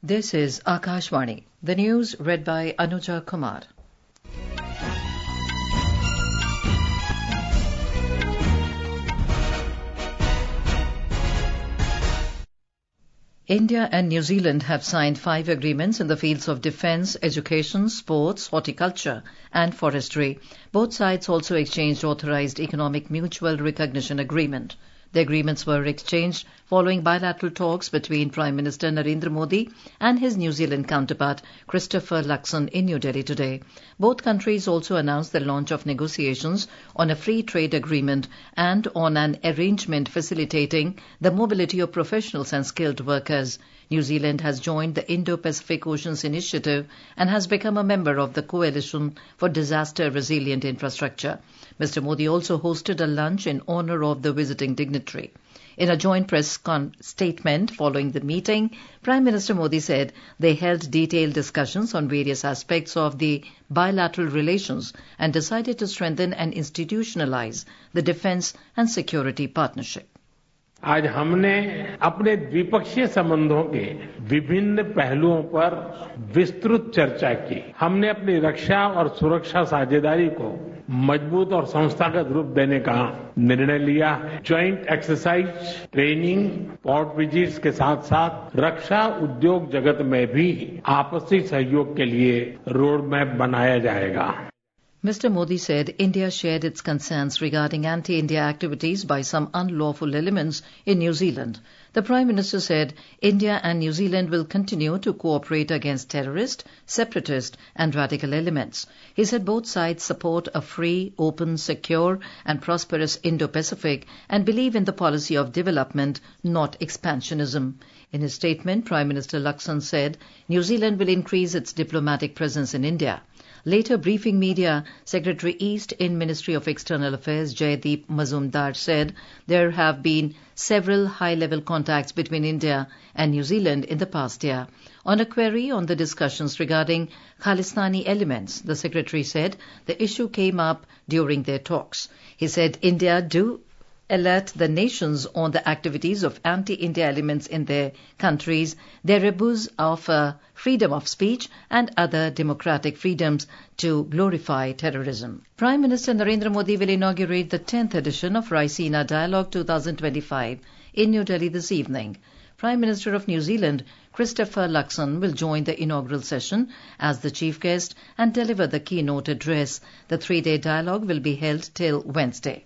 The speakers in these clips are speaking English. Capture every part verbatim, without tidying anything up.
This is Akashvani. The news read by Anuja Kumar. India and New Zealand have signed five agreements in the fields of defence, education, sports, horticulture and forestry. Both sides also exchanged authorised economic mutual recognition agreement. The agreements were exchanged following bilateral talks between Prime Minister Narendra Modi and his New Zealand counterpart Christopher Luxon in New Delhi today. Both countries also announced the launch of negotiations on a free trade agreement and on an arrangement facilitating the mobility of professionals and skilled workers. New Zealand has joined the Indo-Pacific Oceans Initiative and has become a member of the Coalition for Disaster-Resilient Infrastructure. Mister Modi also hosted a lunch in honour of the visiting dignitary. In a joint press con- statement following the meeting, Prime Minister Modi said they held detailed discussions on various aspects of the bilateral relations and decided to strengthen and institutionalize the defence and security partnership. आज हमने अपने द्विपक्षीय संबंधों के विभिन्न पहलुओं पर विस्तृत चर्चा की। हमने अपनी रक्षा और सुरक्षा साझेदारी को मजबूत और संस्थागत रूप देने का निर्णय लिया है। Joint exercise, training, port visits के साथ साथ रक्षा उद्योग जगत में भी आपसी सहयोग के लिए रोड मैप बनाया जाएगा। Mister Modi said India shared its concerns regarding anti-India activities by some unlawful elements in New Zealand. The Prime Minister said India and New Zealand will continue to cooperate against terrorist, separatist and radical elements. He said both sides support a free, open, secure and prosperous Indo-Pacific and believe in the policy of development, not expansionism. In his statement, Prime Minister Luxon said New Zealand will increase its diplomatic presence in India. Later briefing media, Secretary East in Ministry of External Affairs Jaideep Mazumdar said there have been several high-level contacts between India and New Zealand in the past year. On a query on the discussions regarding Khalistani elements, the Secretary said the issue came up during their talks. He said India do alert the nations on the activities of anti-India elements in their countries, their abuse of uh, freedom of speech and other democratic freedoms to glorify terrorism. Prime Minister Narendra Modi will inaugurate the tenth edition of Raisina Dialogue twenty twenty-five in New Delhi this evening. Prime Minister of New Zealand, Christopher Luxon, will join the inaugural session as the chief guest and deliver the keynote address. The three-day dialogue will be held till Wednesday.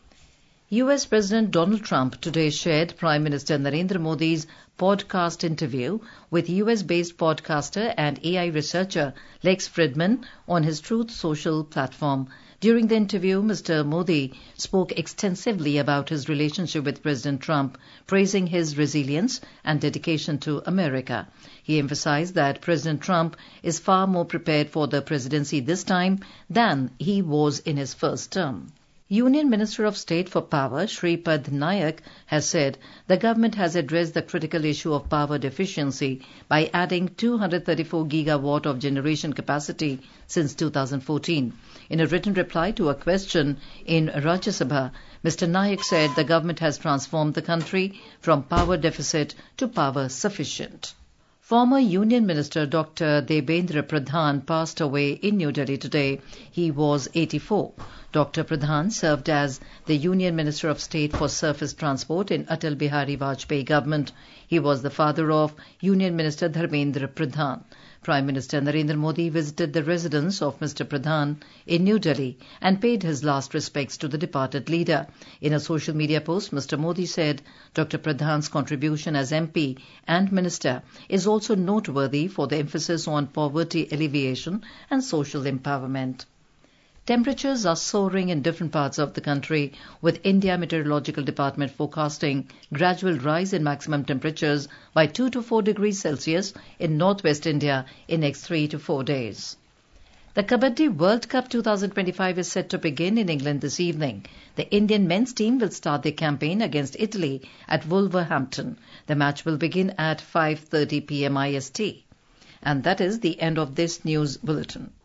U S President Donald Trump today shared Prime Minister Narendra Modi's podcast interview with U S-based podcaster and A I researcher Lex Fridman on his Truth Social platform. During the interview, Mister Modi spoke extensively about his relationship with President Trump, praising his resilience and dedication to America. He emphasized that President Trump is far more prepared for the presidency this time than he was in his first term. Union Minister of State for Power, Shripad Nayak, has said the government has addressed the critical issue of power deficiency by adding two hundred thirty-four gigawatt of generation capacity since two thousand fourteen. In a written reply to a question in Rajya Sabha, Mister Nayak said the government has transformed the country from power deficit to power sufficient. Former Union Minister Doctor Debendra Pradhan passed away in New Delhi today. He was eighty-four. Doctor Pradhan served as the Union Minister of State for Surface Transport in Atal Bihari Vajpayee government. He was the father of Union Minister Dharmendra Pradhan. Prime Minister Narendra Modi visited the residence of Mister Pradhan in New Delhi and paid his last respects to the departed leader. In a social media post, Mister Modi said Doctor Pradhan's contribution as M P and Minister is also noteworthy for the emphasis on poverty alleviation and social empowerment. Temperatures are soaring in different parts of the country, with India Meteorological Department forecasting gradual rise in maximum temperatures by two to four degrees Celsius in northwest India in next three to four days. The Kabaddi World Cup twenty twenty-five is set to begin in England this evening. The Indian men's team will start their campaign against Italy at Wolverhampton. The match will begin at five thirty p m I S T. And that is the end of this news bulletin.